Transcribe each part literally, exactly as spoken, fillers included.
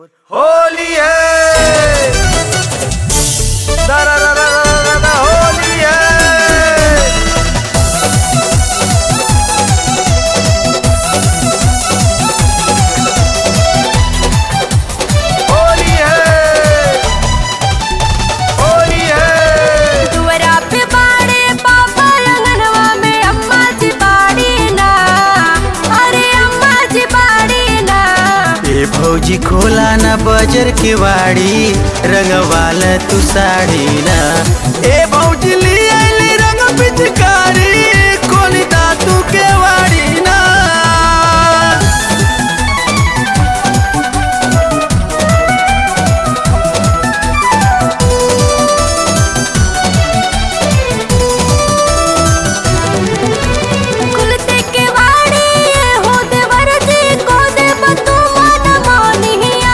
होली है दरररररररर होली है। होली है होली है। दुवरा पे बाड़े पापा अंगनवा में अम्मा जी बाड़ी ना, अरे अम्मा जी बाड़ी ना। ए भौजी खोला ना बजर के वाड़ी रंगवाल तू साड़ी ना। ए भौजी ली आइली रंग पिचकारी खोली दातू के वाड़ी ना। कुलते के वाड़ी ये हो देवर जी को दे बतू मन मोनिया।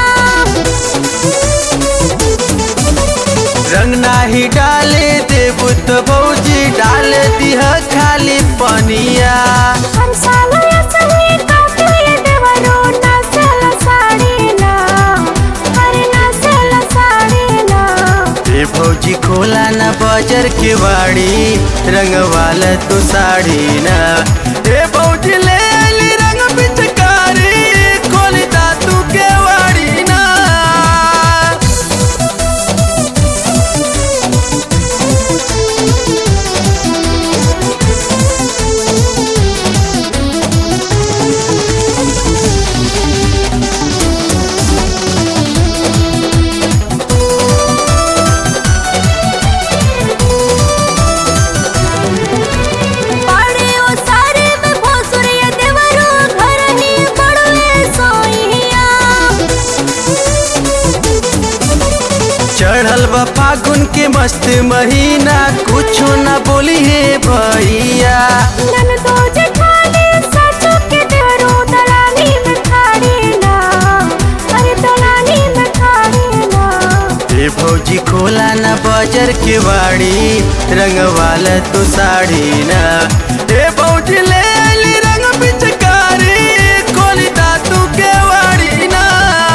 रंग नाही डाले देबू तो भौजी डाल दिह खाली पनिया। हम साला या सही काटे ये देवरो ना सेला साड़ी ना, अरे ना सेला साड़ी ना। ए भौजी खोला ना बजर के वाड़ी रंगवाल तू साड़ी ना। ए भौजी ले आइली रंग पिचकारी खोली दातू के वाड़ी ना। बाड़े ओ सारे में भोसुरिया देवरो घर ही बड़वे सोइया। चढ़ल बा फागुन के मस्त महीना कुछो ना बोली हे भैया। नन तो जेठानी सचो के देवरो दलानी में खाड़ी ना, अरे दलानी में खाड़ी ना। ए भौजी खोला ना बजर के वाड़ी रंगवाल तू साड़ी ना। ए भौजी ले आइली रंग पिचकारी खोली दातू के वाड़ी ना।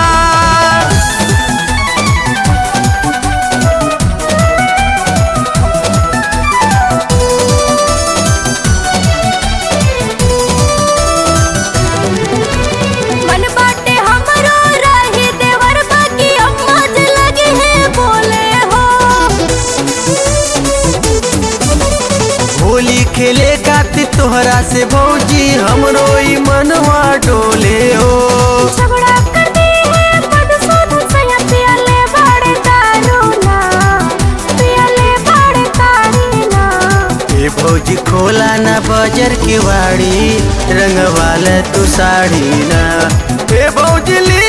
मन बाटे हमरो रही देवर बाकी अम्मा जे लगे है बोले हो। होली खेले खातिर तोहरा से भौजी हमरो ई मनवा डोले हो। झगड़ा कर दी है पद सोध सया पियले बाड़े दारू ना, पियले बाड़े ताड़ी ना। ए भौजी खोला ना बजर के वाड़ी रंगवाल तू साड़ी ना। ए भौजी ले